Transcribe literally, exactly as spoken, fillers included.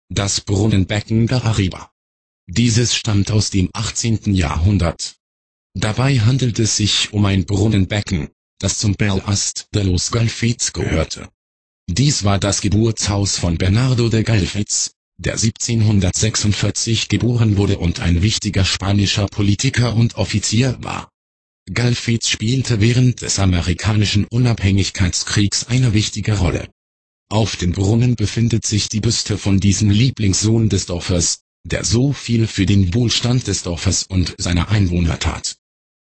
Das Brunnenbecken der Arriba. Dieses stammt aus dem achtzehnten Jahrhundert. Dabei handelt es sich um ein Brunnenbecken, das zum Palast de los Galfits gehörte. Dies war das Geburtshaus von Bernardo de Galfitz, der siebzehnhundertsechsundvierzig geboren wurde und ein wichtiger spanischer Politiker und Offizier war. Galfitz spielte während des amerikanischen Unabhängigkeitskriegs eine wichtige Rolle. Auf dem Brunnen befindet sich die Büste von diesem Lieblingssohn des Dorfes, der so viel für den Wohlstand des Dorfes und seiner Einwohner tat.